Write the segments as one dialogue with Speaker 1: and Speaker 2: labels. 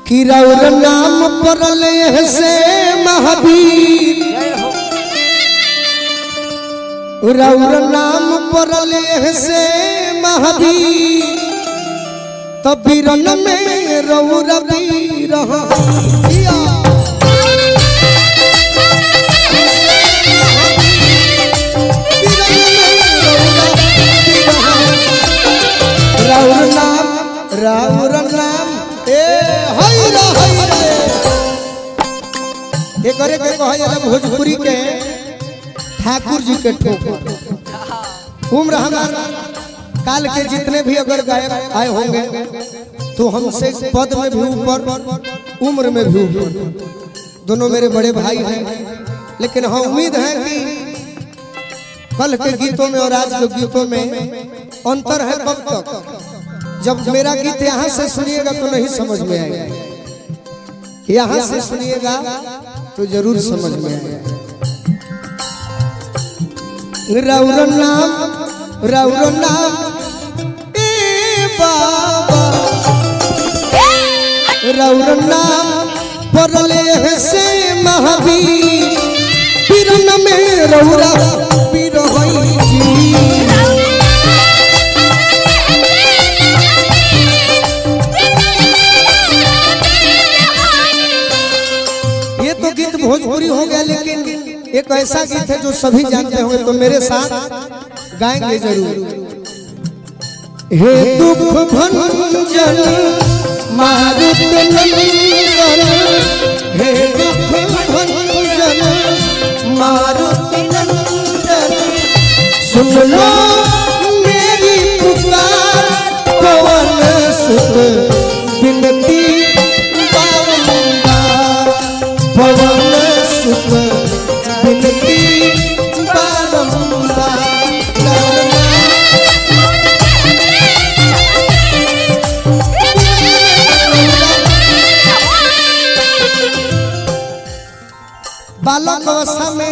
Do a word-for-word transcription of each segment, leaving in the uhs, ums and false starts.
Speaker 1: कि राउर नाम परले से महावीर राउर नाम परले से महावीर तब बीरन में रउर वीर राउर नाम राउर नाम ए हैरा हैरा ये करे के कहला भोजपुरी के ठाकुर जी के ठोकर उम्र हमार काल के जितने भी अगर गायक आए होंगे तो हमसे पद में भी ऊपर उम्र में भी ऊपर दोनों मेरे बड़े भाई हैं लेकिन हाँ उम्मीद है कि कल के गीतों में और आज के गीतों में अंतर है कब तक जब मेरा गीत यहाँ से सुनिएगा तो नहीं समझ में आएगा यहाँ से सुनिएगा तो जरूर समझ में आएगा राउर नाम राउर नाम ए बाबा राउर नाम परले से महावीर बीरन में रउरा वीर होई जी ये तो गीत भोजपुरी हो गया लेकिन एक ऐसा गीत है जो सभी जानते होंगे तो मेरे साथ गाएंगे जरूर। हे दुख भंजन मारुत नंदन हे दुख भंजन मारुत नंदन सुन लो मेरी पुकार पवन सुत बिनती बारंबार पवन सुत बिनती बारंबार बालक अवस्था में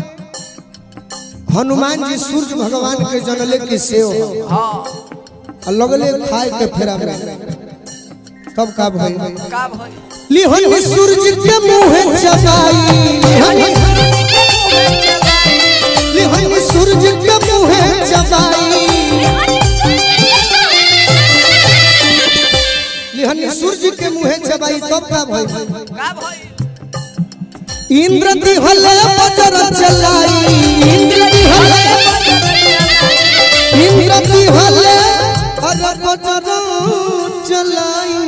Speaker 1: हनुमान जी सूर्य भगवान के जनले की सेव लगले खाए के फेरा में तब का भाई लिहन सूर्य के मुंह चबाई लिहन सूर्य के मुंह चबाई लिहन सूर्य के मुंह चबाई तब का भाई इंद्र दिहले वज्र चलाई इंद्र दिहले इंद्र दिहले वज्र चलाई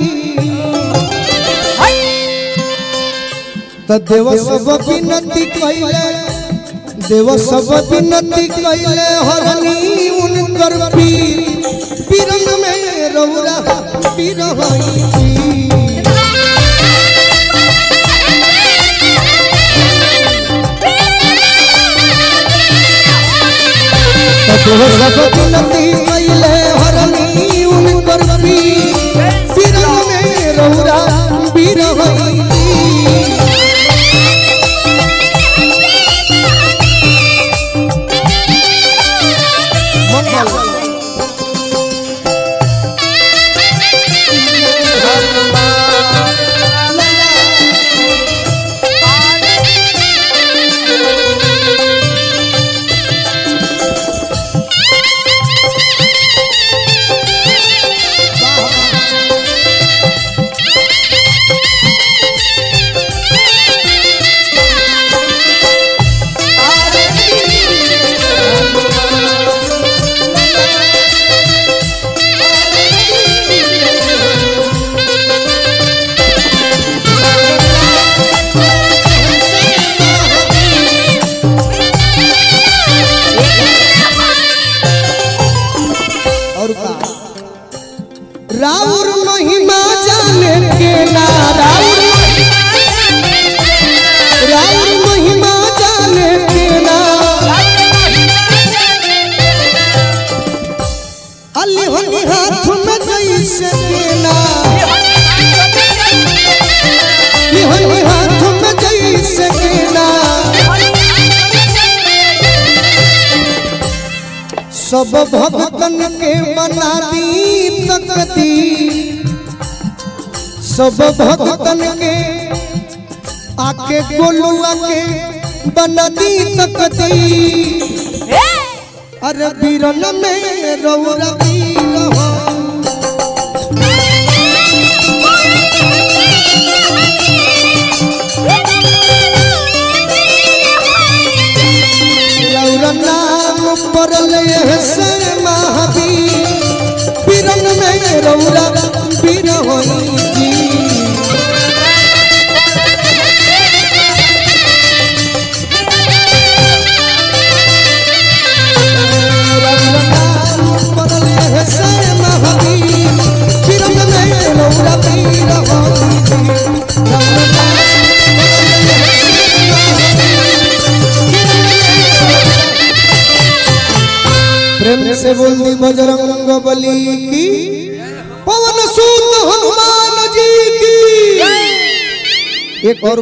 Speaker 1: त देव सब विनती कइले देव सब विनती कइले हरनी उनकर पीर पीरन में रउरा पीर होई जी देव सब विनती कइले हरनी उनकर पीर पीरन में रउरा पीर होई राउर महिमा जाने के ना राउर राउर महिमा जाने के ना अली होनी हाथ में जैसे के ना अली होनी हाथ में जैसे के ना सब भक्तन के मना दी तकती सब भक्तन के आके गोलुआ के बनदी तकदी अरे बीरन में रौरा बीर हो रौरा नाम परले से महावीर बीरन में रौरा बीर होई जी प्रेम से बोल दी बजरंग बली की पवन सूत हनुमान जी की एक और